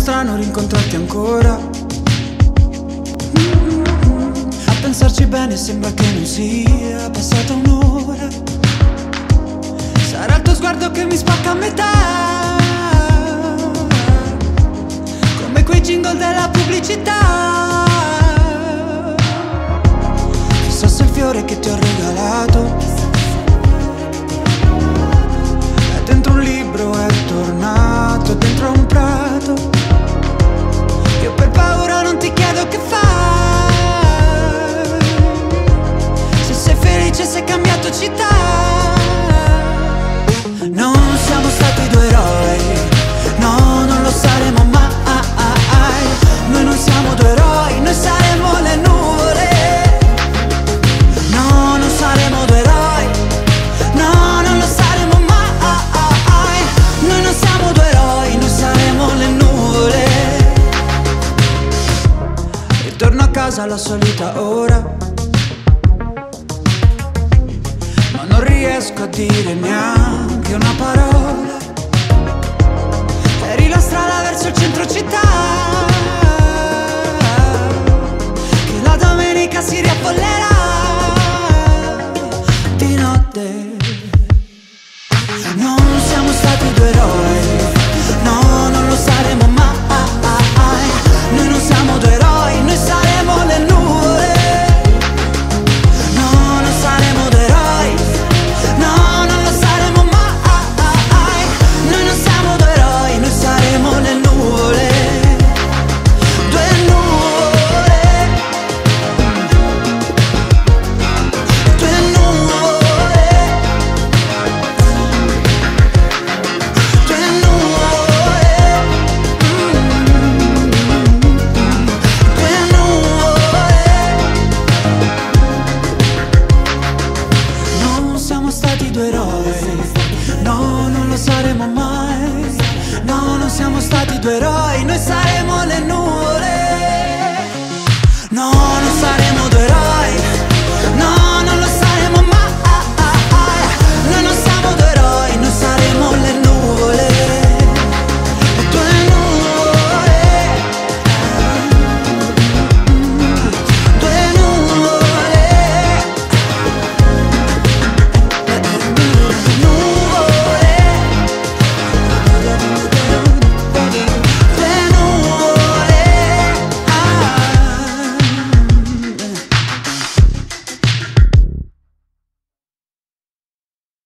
strano rincontrarti ancora. A pensarci bene sembra che non sia passata un'ora. Sarà il tuo sguardo che mi spacca a metà, come quei jingle della pubblicità. Chissà se il fiore che ti ho regalato è dentro un libro, è tornato dentro un prato. Io per paura non ti chiedo che fai, se sei felice, se hai cambiato città. Non siamo stati due eroi, no, non lo saremo mai. Noi non siamo due eroi, noi saremo le nuvole. No, non saremo due eroi, no, non lo saremo mai. Noi non siamo due eroi, noi saremo le nuvole. Ritorno a casa alla solita ora, ma non riesco a dire neanche una parola. Eri la strada verso il centro città, che la domenica si riavvollerà di notte. Non siamo stati due eroi, no, non lo saremo mai. Noi non siamo due eroi, noi saremo le nuvole. No, non saremo due eroi, no, non lo saremo mai. Noi non siamo due eroi, noi saremo le nuvole. Due nuvole, due nuvole, due nuvole, due nuvole. Non siamo stati due eroi, no, non lo saremo mai. No, non siamo stati due eroi, noi saremo le nuvole. No,